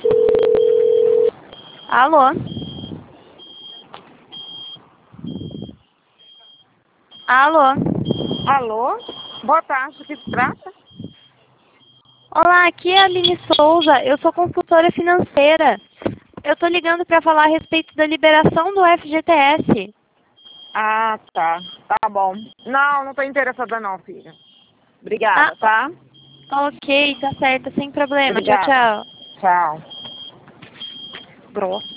Alô? Alô? Alô? Boa tarde, o que se trata? Olá, aqui é a Aline Souza, eu sou consultora financeira. Eu estou ligando para falar a respeito da liberação do FGTS. Ah, tá. Tá bom. Não estou interessada não, filha. Ah, Obrigada, tá? ok, tá certo, sem problema. Tchau, Obrigada. tchau. Tchau. Grosso.